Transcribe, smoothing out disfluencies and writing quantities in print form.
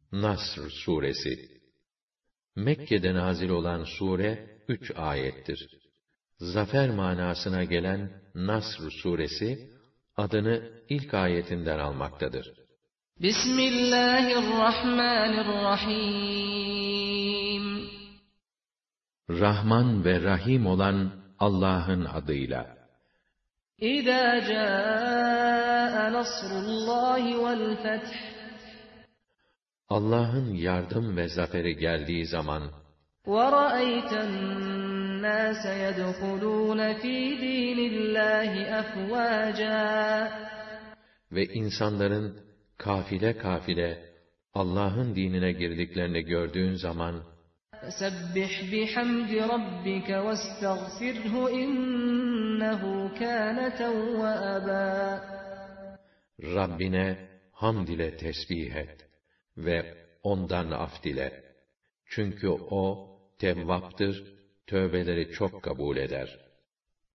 Nasr suresi. Mekke'de nazil olan sure 3 ayettir. Zafer manasına gelen Nasr suresi adını ilk ayetinden almaktadır. Bismillahirrahmanirrahim. Rahman ve Rahim olan Allah'ın adıyla. İzâ câe nasrullâhi vel feth. Allah'ın yardım ve zaferi geldiği zaman وَرَأَيْتَ النَّاسَ يَدْخُلُونَ فِي دِينِ اللّٰهِ أَفْوَاجًا. Ve insanların kafile kafile Allah'ın dinine girdiklerini gördüğün zaman فَسَبِّحْ بِحَمْدِ رَبِّكَ وَاسْتَغْفِرْهُ إِنَّهُ كَانَ تَوَّابًا. Rabbine hamd ile tesbih et ve ondan af dile. Çünkü o tevvaptır, tövbeleri çok kabul eder.